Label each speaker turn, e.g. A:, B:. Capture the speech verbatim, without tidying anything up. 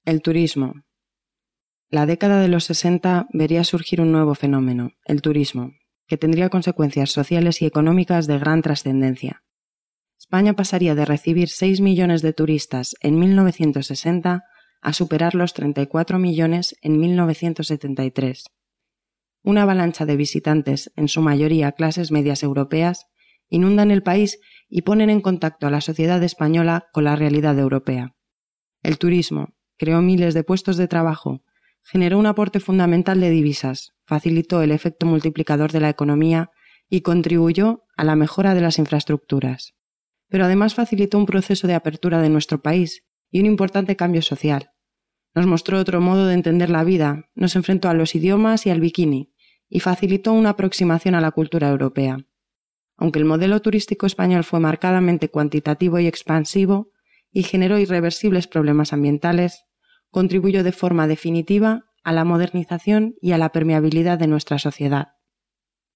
A: El turismo. La década de los sesenta vería surgir un nuevo fenómeno, el turismo, que tendría consecuencias sociales y económicas de gran trascendencia. España pasaría de recibir seis millones de turistas en mil novecientos sesenta a superar los treinta y cuatro millones en mil novecientos setenta y tres. Una avalancha de visitantes, en su mayoría clases medias europeas, inundan el país y ponen en contacto a la sociedad española con la realidad europea. El turismo creó miles de puestos de trabajo, generó un aporte fundamental de divisas, facilitó el efecto multiplicador de la economía y contribuyó a la mejora de las infraestructuras. Pero además facilitó un proceso de apertura de nuestro país y un importante cambio social. Nos mostró otro modo de entender la vida, nos enfrentó a los idiomas y al bikini, y facilitó una aproximación a la cultura europea. Aunque el modelo turístico español fue marcadamente cuantitativo y expansivo y generó irreversibles problemas ambientales, contribuyó de forma definitiva a la modernización y a la permeabilidad de nuestra sociedad.